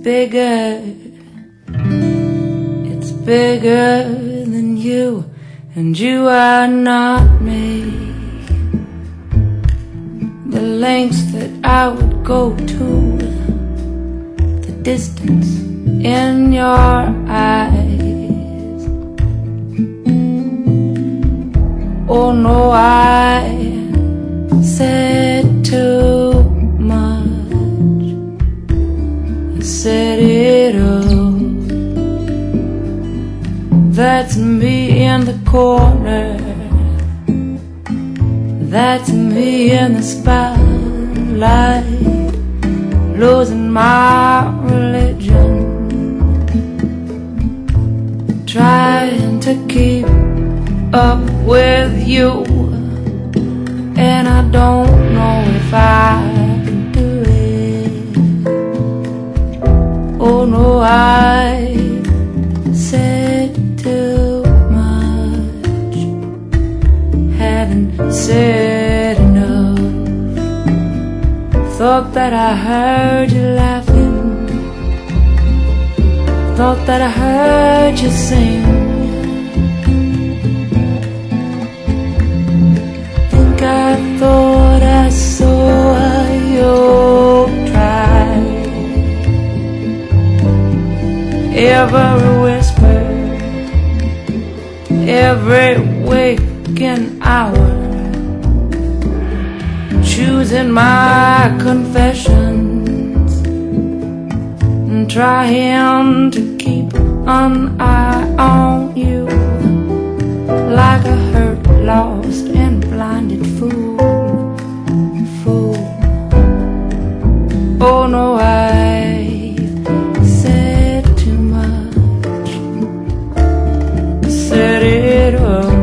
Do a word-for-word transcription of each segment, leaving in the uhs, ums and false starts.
bigger, it's bigger than you, and you are not me. The lengths that I would go to, the distance in your eyes. Oh no, I said too much, I said it all. That's me in the corner, that's me in the spotlight, losing my religion, trying to keep up with you, and I don't know if I can do it. Oh no, I said too much, haven't said enough. Thought that I heard you laughing, thought that I heard you sing. Think I thought I saw you try. Every whisper, every waking hour, choosing my confessions and trying to keep an eye on you, like a hurt, lost and blinded fool, fool. Oh no, I said too much, I said it all.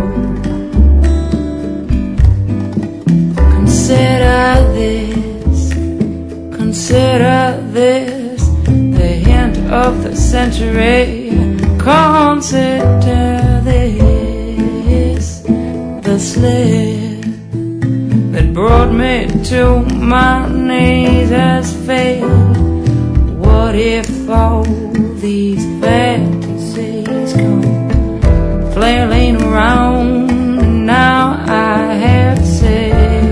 Consider this, consider this, the hint of the century. Consider this, the slip that brought me to my knees has failed. What if all these fantasies come flailing around, and now I have said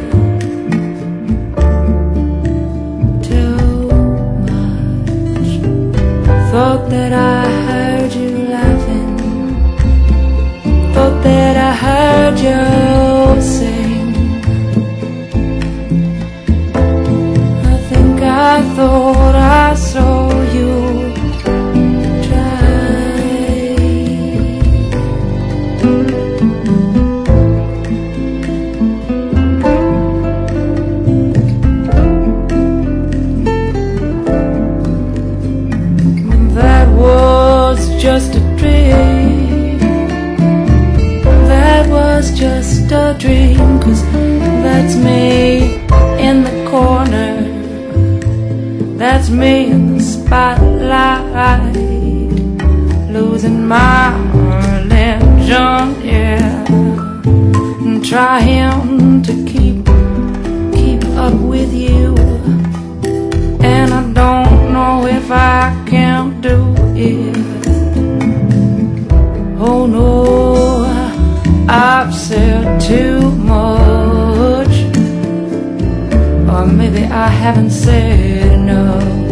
thought that I heard you laughing, thought that I heard you sing. I think I thought I saw you just a dream, that was just a dream, 'cause that's me in the corner, that's me in the spotlight, losing my religion, yeah, and trying to keep, keep up with you, and I don't know if I can do it. Oh no, I've said too much, or maybe I haven't said enough.